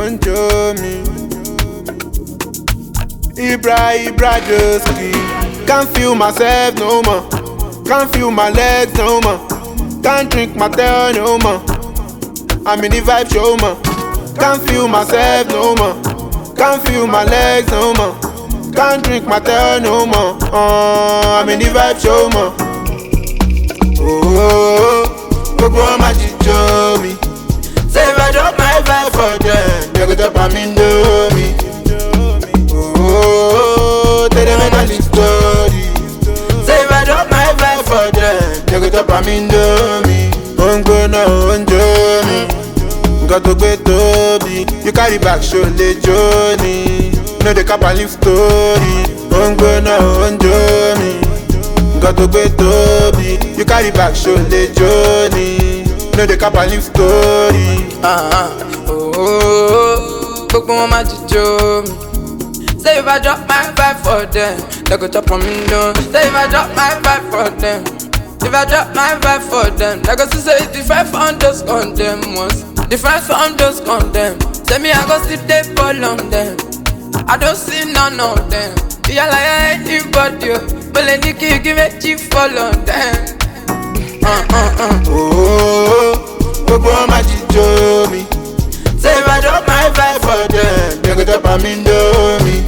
won't show me. Ibra Joski. Can't feel myself no more. Can't feel my legs no more. Can't drink my tail no more. I'm in the vibe show more. Can't feel myself no more. Can't feel my legs no more. Can't drink my tail no more. I'm in the vibe show more. Oh, gbogbo wọn ma jíjó mi. Say if I drop my vibe for them, they go drop am Indomie. Oh, tell them I the story. Say if I drop my vibe for them, they go drop am Indomie. Ongbona onjo mi, nkan tó gbé tóbi. You carry back show le Joni. No dey cap and live story. Ongbona onjo mi, nkan tó gbé tóbi. You carry back show le Joni. No dey cap and live story. Gbogbo wọn ma jíjó mi. Say if I drop my vibe for them, they go chop on me down. Say if I drop my vibe for them, if I drop my vibe for them, they go say it's different from those condemn ones, different from those condemn. Say me I go sleep they fall on them. I don't see none of them. Yeah like anybody, but let me give me chief fall on them. Oh, gbogbo wọn ma jíjó mi. Say if I drop my vibe for them, they go drop am Indomie.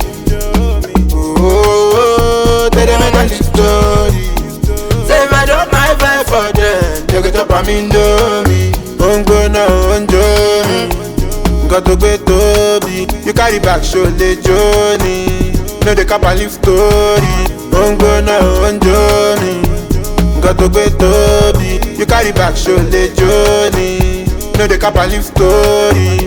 Oh, tell them I the story. Say if I drop my vibe for them, they go drop am Indomie. Ongbona onjo mi, nkan tó gbé tóbi. You carry back show le Joni. No dey cap and live story. Ongbona onjo mi, nkan tó gbé tóbi. You carry back show le Joni. No dey cap and live story.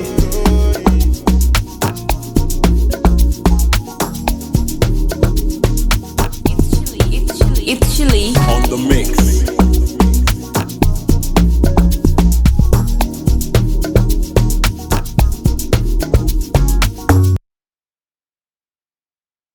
It's chilly. On the mix.